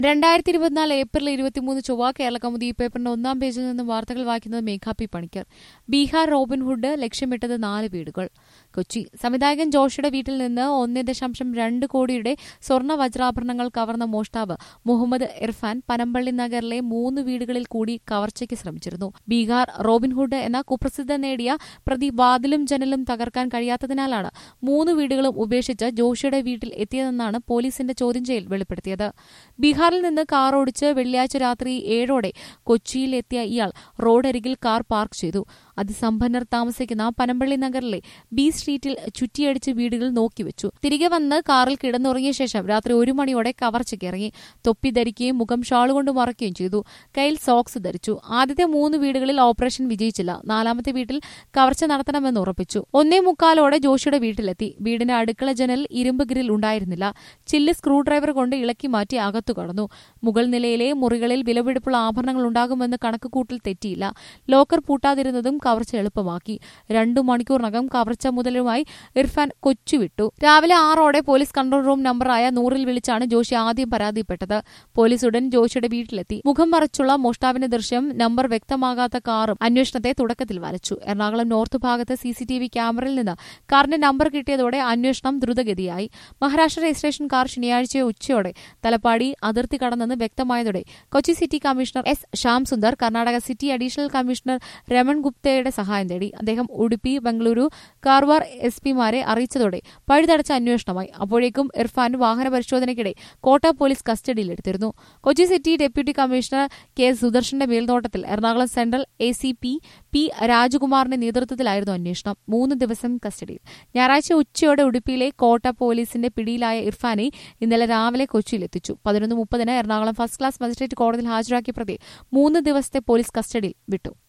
2024 April 23 ചൊവ്വ കേരളകൗമുദി പേപ്പറിന്റെ ഒന്നാം പേജിൽ നിന്നും വാർത്തകൾ വായിക്കുന്നത് മേഘാ പി പണിക്കർ. ബീഹാർ റോബിൻഹുഡ് ലക്ഷ്യമിട്ടത് 4 വീടുകൾ. കൊച്ചി. സംവിധായകൻ ജോഷിയുടെ വീട്ടിൽ നിന്ന് 1.2 കോടിയുടെ സ്വർണ്ണ വജ്രാഭരണങ്ങൾ കവർന്ന മോഷ്ടാവ് മുഹമ്മദ് ഇർഫാൻ പനമ്പള്ളി നഗറിലെ 3 വീടുകളിൽ കൂടി കവർച്ചയ്ക്ക് ശ്രമിച്ചിരുന്നു. ബീഹാർ റോബിൻഹുഡ് എന്ന കുപ്രസിദ്ധ നേടിയ പ്രതി വാതിലും ജനലും തകർക്കാൻ കഴിയാത്തതിനാലാണ് 3 വീടുകളും ഉപേക്ഷിച്ച് ജോഷിയുടെ വീട്ടിൽ എത്തിയതെന്നാണ് പോലീസിന്റെ ചോദ്യം ചെയ്യൽ വെളിപ്പെടുത്തിയത്. ബീഹാറിൽ നിന്ന് കാർ ഓടിച്ച് വെള്ളിയാഴ്ച രാത്രി 7ഓടെ കൊച്ചിയിലെത്തിയ ഇയാൾ റോഡരികിൽ കാർ പാർക്ക് ചെയ്തു. അതിസമ്പന്നർ താമസിക്കുന്ന പനമ്പള്ളി നഗറിലെ ബി സ്ട്രീറ്റിൽ ചുറ്റിയടിച്ച് വീടുകൾ നോക്കിവെച്ചു. തിരികെ വന്ന് കാറിൽ കിടന്നുറങ്ങിയ ശേഷം രാത്രി 1 മണിയോടെ കവർച്ചയ്ക്ക് ഇറങ്ങി. തൊപ്പി ധരിക്കുകയും മുഖം ഷാളുകൊണ്ട് മറയ്ക്കുകയും ചെയ്തു. കയ്യിൽ സോക്സ് ധരിച്ചു. ആദ്യത്തെ 3 വീടുകളിൽ ഓപ്പറേഷൻ വിജയിച്ചില്ല. 4ാമത്തെ വീട്ടിൽ കവർച്ച നടത്തണമെന്ന് ഉറപ്പിച്ചു. 1:45ഓടെ ജോഷിയുടെ വീട്ടിലെത്തി. വീടിന്റെ അടുക്കള ജനൽ ഇരുമ്പ് ഗ്രിൽ ഉണ്ടായിരുന്നില്ല. ചില്ല് സ്ക്രൂ ഡ്രൈവർ കൊണ്ട് ഇളക്കി മാറ്റി അകത്തു കടന്നു. മുകൾ നിലയിലെ മുറികളിൽ വിലപിടിപ്പുള്ള ആഭരണങ്ങൾ ഉണ്ടാകുമെന്ന് കണക്കുകൂട്ടൽ തെറ്റിയില്ല. ലോക്കർ പൂട്ടാതിരുന്നതും കവർച്ച എളുപ്പമാക്കി. 2 മണിക്കൂറിനകം കവർച്ച മുതലുമായി ഇർഫാൻ കൊച്ചി വിട്ടു. രാവിലെ 6ഓടെ പോലീസ് കൺട്രോൾ റൂം നമ്പറായ 100-ൽ വിളിച്ചാണ് ജോഷി ആദ്യം പരാതിപ്പെട്ടത്. പോലീസ് ഉടൻ ജോഷിയുടെ വീട്ടിലെത്തി. മുഖം മറച്ചുള്ള മോഷ്ടാവിന്റെ ദൃശ്യം, നമ്പർ വ്യക്തമാകാത്ത കാറും അന്വേഷണത്തെ തുടക്കത്തിൽ വലച്ചു. എറണാകുളം നോർത്ത് ഭാഗത്ത് CCTV ക്യാമറയിൽ നിന്ന് കാറിന്റെ നമ്പർ കിട്ടിയതോടെ അന്വേഷണം ദ്രുതഗതിയായി. മഹാരാഷ്ട്ര രജിസ്ട്രേഷൻ കാർ ശനിയാഴ്ച ഉച്ചയോടെ തലപ്പാടി അതിർത്തി കടന്നെന്ന് വ്യക്തമായതോടെ Kochi city commissioner S. Shyam Sundar Karnataka city additional commissioner Raman ഗുപ്തയുടെ സഹായം തേടി. അദ്ദേഹം ഉടുപ്പി, ബംഗളൂരു, കാർവാർ SP-മാരെ അറിയിച്ചതോടെ പഴുതടച്ച അന്വേഷണമായി. അപ്പോഴേക്കും ഇർഫാൻ വാഹന പരിശോധനയ്ക്കിടെ കോട്ട പോലീസ് കസ്റ്റഡിയിലെടുത്തിരുന്നു. Kochi city deputy commissioner K. സുദർശന്റെ മേൽനോട്ടത്തിൽ എറണാകുളം സെൻട്രൽ ACP P. രാജകുമാറിന്റെ നേതൃത്വത്തിലായിരുന്നു അന്വേഷണം. 3 ദിവസം കസ്റ്റഡിയിൽ. ഞായറാഴ്ച ഉച്ചയോടെ ഉടുപ്പിയിലെ കോട്ട പോലീസിന്റെ പിടിയിലായ ഇർഫാനെ ഇന്നലെ രാവിലെ കൊച്ചിയിലെത്തിച്ചു. 11:30-ന് എറണാകുളം ഫസ്റ്റ് ക്ലാസ് മജിസ്ട്രേറ്റ് കോടതിയിൽ ഹാജരാക്കിയ പ്രതി 3 ദിവസത്തെ പോലീസ് കസ്റ്റഡിയിൽ വിട്ടു.